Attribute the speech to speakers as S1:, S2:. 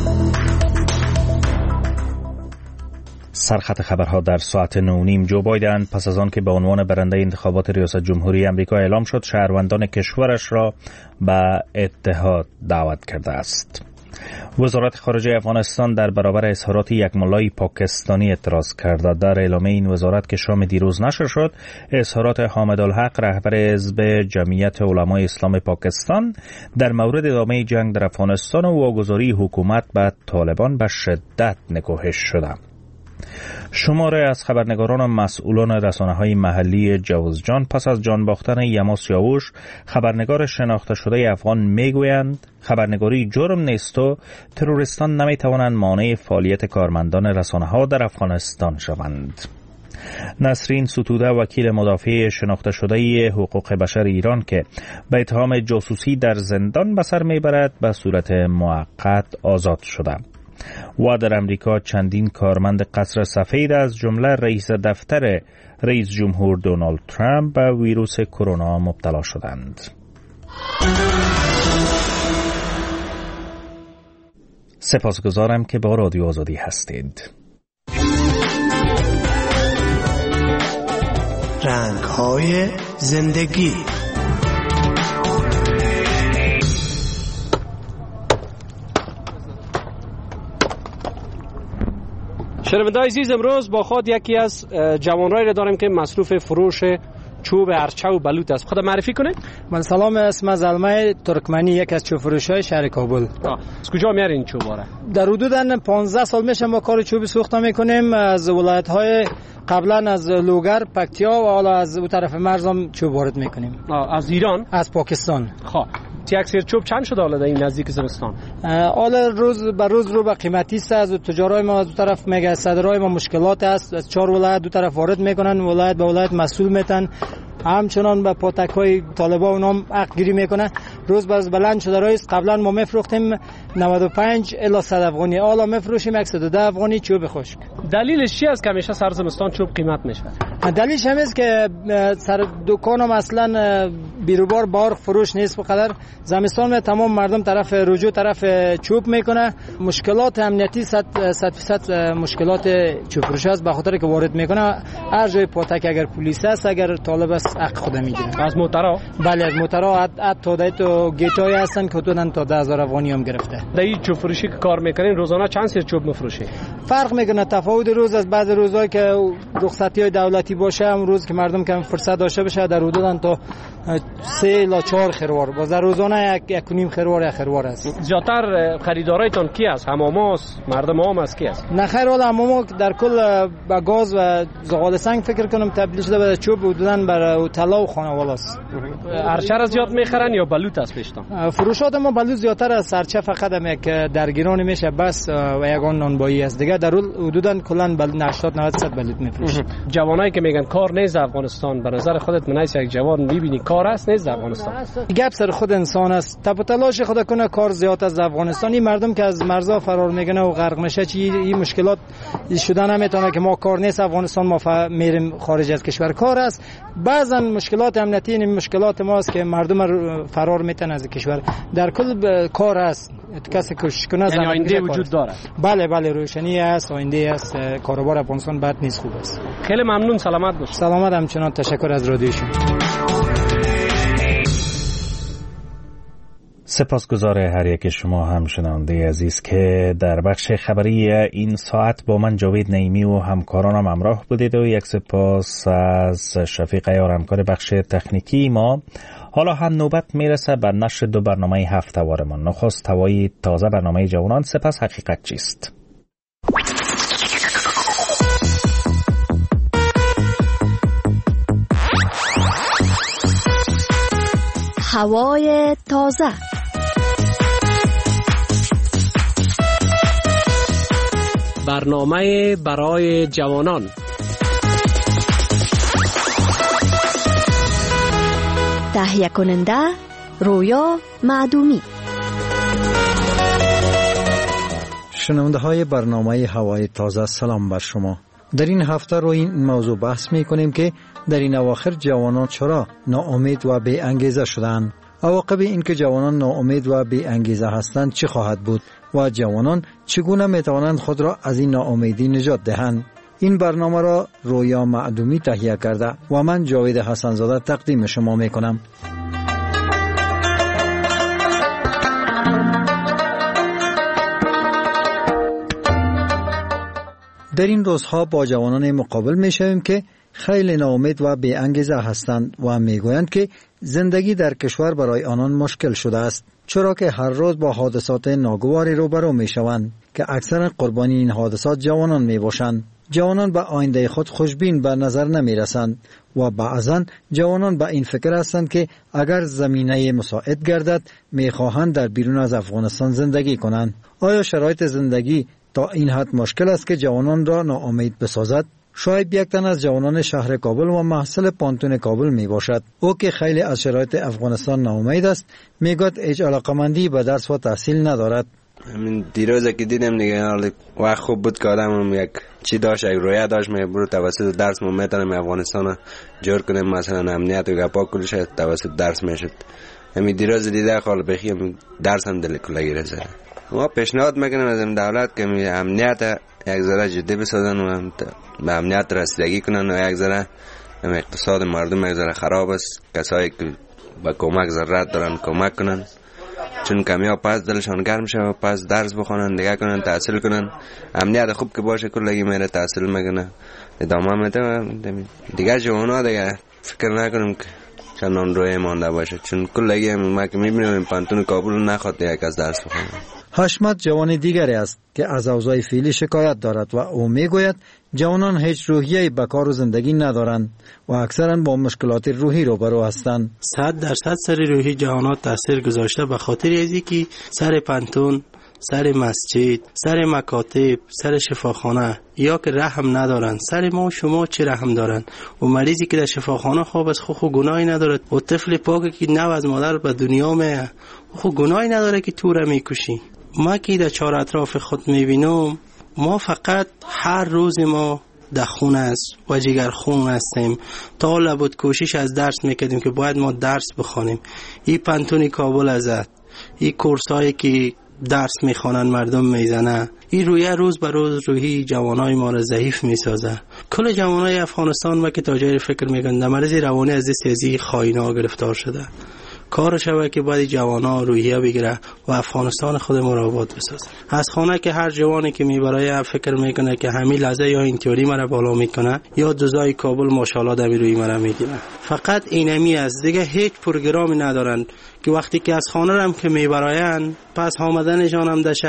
S1: سرخط خبرها در ساعت 9:30. جو بایدن پس از آن که به عنوان برنده انتخابات ریاست جمهوری آمریکا اعلام شد، شهروندان کشورش را به اتحاد دعوت کرده است. وزارت خارجه افغانستان در برابر اظهارات یک ملای پاکستانی اعتراض کرده. در اعلامیه این وزارت که شام دیروز نشر شد، اظهارات حامد الحق رهبر حزب جمعیت علمای اسلام پاکستان در مورد ادامه جنگ در افغانستان و واگذاری حکومت به طالبان به شدت نکوهش شده. شماره از خبرنگاران و مسئولان رسانه‌های محلی جوزجان پس از جان باختن یما سیاوش، خبرنگار شناخته شده افغان، میگویند خبرنگاری جرم نیست و تروریستان نمیتوانند مانع فعالیت کارمندان رسانه‌ها در افغانستان شوند. نسرین ستوده، وکیل مدافع شناخته شده حقوق بشر ایران که به اتهام جاسوسی در زندان به سر میبرد، به صورت موقت آزاد شده. و در امریکا چندین کارمند قصر سفید از جمله رئیس دفتر رئیس جمهور دونالد ترامپ به ویروس کرونا مبتلا شدند. سپاسگزارم که با رادیو آزادی هستید.
S2: رنگ‌های زندگی.
S3: شنونده‌های عزیز، امروز با خود یکی از جوانایی را داریم که مصروف فروش چوب ارچه و بلوط است. خود معرفی کنید.
S4: من سلام، اسم زلمه ترکمنی، یک از چوب فروشای شهر کابل.
S3: از کجا میارین این چوبا را؟
S4: در حدود 15 سال میشه ما کار چوب سوخته میکنیم. از ولایت‌های قبلا از لوگر، پکتیا و حالا از اون طرف مرز هم چوب وارد میکنیم.
S3: از ایران؟
S4: از پاکستان.
S3: خب یک سیر چوب چند شده حالا در این نزدیک زمستان؟
S4: حالا روز به روز رو به قیمتی است. از تجارای ما از دو طرف میگه صدرای ما مشکلات است. از 4 ولایت دو طرف وارد میکنن، ولایت به ولایت مسئول میتن، همچنان به پاتکای طالبا اونام حق گیری میکنه. روز به روز بلند شده رئیس. قبلا ما میفروختیم 95 الی 100 افغانی، حالا میفروشیم 110 افغانی چوب خشک.
S3: دلیلش چی است که همیشه سر زمستان چوب قیمت میشه؟
S4: دلیلش هم است که سر دکانم اصلا بیروبار بار فروش نیست. بقدر زمستان تمام مردم طرف رجوع طرف چوب میکنه. مشکلات امنیتی 100% مشکلات چوب فروش است، به خاطر که وارد میکنه هر جای پاتک اگر پلیس است، اگر طالب است، حق خود میگیره.
S3: از موترا؟
S4: بله، از موترا حتی تو گیتای هستن که حدوداً تا 10000 افغانی هم گرفته.
S3: در این چوب فروشی که کار میکنین روزانه چند سیر چوب میفروشی؟
S4: فرق میکنه. تفاوت روز از بعد روزایی که رخصتی های دولتی باشه، هم روز که مردم کم فرصت داشته باشه، در حدوداً تا 3 الی 4 خروار. باز روزانه 1.5 خروار یا خروار است.
S3: زیاتر خریدارایتون کی است؟ حماماست، مردم عام است، کی است؟
S4: نه خیر، ولی حماما در کل با گاز و زغال سنگ فکر کنم تبدیل شده به چوب، حدوداً بر طلا و خانواده است.
S3: ارچه را زیاد میخرن یا بلوط است پیشتان؟
S4: فروشات ما بلوط زیادتر از ارچه، فقط هم یک درگیران میشه بس و یگان نانبایی است. دیگه در حدوداً کلا 80-90% بلوط میفروشه.
S3: جوانایی که میگن کار نیست افغانستان، به نظر خودت منایس یک جوان میبینی کار است نیست افغانستان؟
S4: گپ سر خود انسان است. تب و تلاش خود کنه کار زیاد از افغانستانی. مردم که از مرزا فرار میکنه و غرق میشه، چی این مشکلات شده نمیتونه که ما کار نیست افغانستان، ما میریم خارج از کشور. کار است. بعضا مشکلات امنیتی، این مشکلات ماست که مردم فرار میتن از کشور. در کل کار است. کسی کوشش کنه،
S3: یعنی آینده وجود دارد.
S4: بله روشنی است، آینده است. کاروبار افغانستان بد نیست، خوب است.
S3: خیلی ممنون، سلامت باش.
S4: سلامت، همچنان تشکر از رادیو شما.
S1: سپاسگزار هر یک شما هم شنونده عزیز که در بخش خبری این ساعت با من جاوید نعیمی و همکارانم همراه بودید و یک سپاس از شفیق عیار همکار بخش تکنیکی ما. حالا هم نوبت میرسه بر نشر 2 برنامه هفته‌وارمان. نخست هوای تازه برنامه جوانان، سپس حقیقت چیست.
S5: هوای تازه.
S3: برنامه برای جوانان.
S5: تهیه کننده رویا معدومی.
S6: شنونده های برنامه هوای تازه، سلام بر شما. در این هفته روی این موضوع بحث می کنیم که در این اواخر جوانان چرا ناامید و بی انگیزه شدند. عواقب این که جوانان ناامید و بی انگیزه هستند چه خواهد بود و جوانان چگونه می توانند خود را از این ناامیدی نجات دهند. این برنامه را رویا معدومی تهیه کرده و من جاوید حسنزاده تقدیم شما می کنم. در این روزها با جوانان مقابل می شویم که خیلی ناامید و بی انگیزه هستند و می گویند که زندگی در کشور برای آنان مشکل شده است، چرا که هر روز با حادثات ناگواری روبرو می شوند که اکثر قربانی این حادثات جوانان می باشند. جوانان به آینده خود خوشبین به نظر نمی رسند و بعضا جوانان به این فکر هستند که اگر زمینه مساعد گردد می خواهند در بیرون از افغانستان زندگی کنند. آیا شرایط زندگی تا این حد مشکل است که جوانان را ناامید بسازد؟ شاید یک تن از جوانان شهر کابل و محصل پانتون کابل می باشد. او که خیلی از شرایط افغانستان ناامید است، می گوید هیچ علاقمندی به درس و تحصیل ندارد.
S7: همین دیروز که دیدم دیگه وقت خوب بود که آدم یک چی داشت، یک رویا داشت، می برو توسط درس ما میتونم افغانستان جور کنیم، مثلا امنیت و گپا کلش توسط درس میشد. همین دیروز دیده خال بخیم درس هم دل کلا گیره. ما پیشنهاد میکنیم از دولت که امنیت یک ذره جدی بسازن و به امنیت رسیدگی کنن و یک ذره اقتصاد مردم یک ذره خراب است، کسایی که با کمک ضرورت دارن کمک کنن، چون کمیاب پس دلشان گرم شه و پس درس بخونن، دیگه کنن، تحصیل کنن. امنیت خوب که باشه کلگی میره تحصیل میکنه، ادامه میده. دیگه جوانا دیگه فکر نکنم که چندان روی مانده باشه، چون کلگی ما که میبینیم پانتون کابل نخواد یک از درس بخونه.
S6: حشمت جوان دیگری است که از اوضاع فعلی شکایت دارد و او میگوید جوانان هیچ روحیه‌ای به کار و زندگی ندارند و اکثرا با مشکلات روحی روبرو هستند.
S2: 100% سر روحی جوانات تاثیر گذاشته به خاطر ازی که سر پانتون، سر مسجد، سر مکاتب، سر شفاخانه یا که رحم ندارن. سر ما و شما چه رحم دارن؟ و مریضی که در شفاخانه خواب از خود گناهی ندارد و طفل پاکی که نو از مادر به دنیا میه خود گناهی نداره که تو را میکشی. ما که در چهار اطراف خود میبینم، ما فقط هر روز ما در خون است و جگر خون هستیم. تا لابد کوشش از درس میکردیم که باید ما درس بخونیم. این پانتونی کابل ازد، این کورسایی که درس میخوانن مردم میزنه، این روز به روز روحی جوانای ما را ضعیف میسازه. کل جوانای افغانستان ما که تاجر فکر میکنن در مرض روانی از دست خائنا گرفتار شده. کار شوه که باید جوانا روحیه بگیره و افغانستان خود ما را آباد بسازه. از خانه که هر جوانی که میبره فکر میکنه که همین لحظه یا این تئوری مرا بالا میکنه یا جزای کابل ماشاءالله دمی روی مرا میگیره. فقط اینمی است، دیگه هیچ پروگرامی ندارن که وقتی که از خانه هم که میبراین پس آمدنشان هم